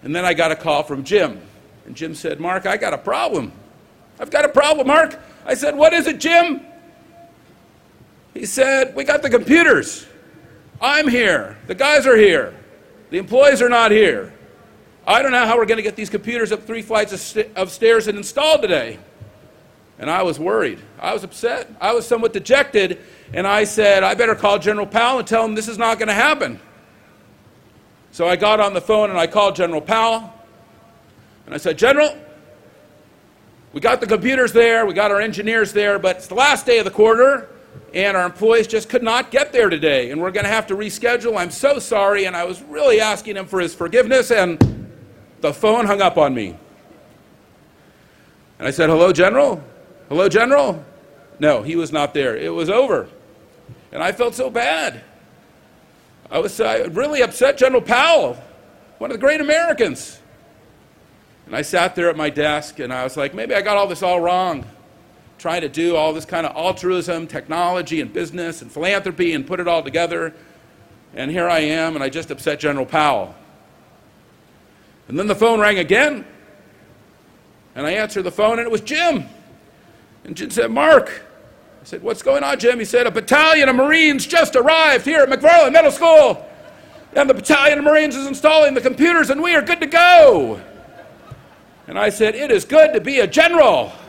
And then I got a call from Jim. And Jim said, Mark, I got a problem. I've got a problem, Mark. I said, what is it, Jim? He said, we got the computers. I'm here. The guys are here. The employees are not here. I don't know how we're going to get these computers up 3 flights of stairs and installed today. And I was worried. I was upset. I was somewhat dejected. And I said, I better call General Powell and tell him this is not going to happen. So I got on the phone and I called General Powell. And I said, General, we got the computers there, we got our engineers there, but it's the last day of the quarter, and our employees just could not get there today, and we're going to have to reschedule. I'm so sorry, and I was really asking him for his forgiveness, and the phone hung up on me. And I said, hello, General? Hello, General? No, he was not there. It was over. And I felt so bad. I really upset General Powell, one of the great Americans. And I sat there at my desk, and I was like, maybe I got all this all wrong, trying to do all this kind of altruism, technology, and business, and philanthropy, and put it all together. And here I am, and I just upset General Powell. And then the phone rang again, and I answered the phone, and it was Jim. And Jim said, Mark. I said, what's going on, Jim? He said, a battalion of Marines just arrived here at McFarland Middle School, and the battalion of Marines is installing the computers, and we are good to go. And I said, it is good to be a general.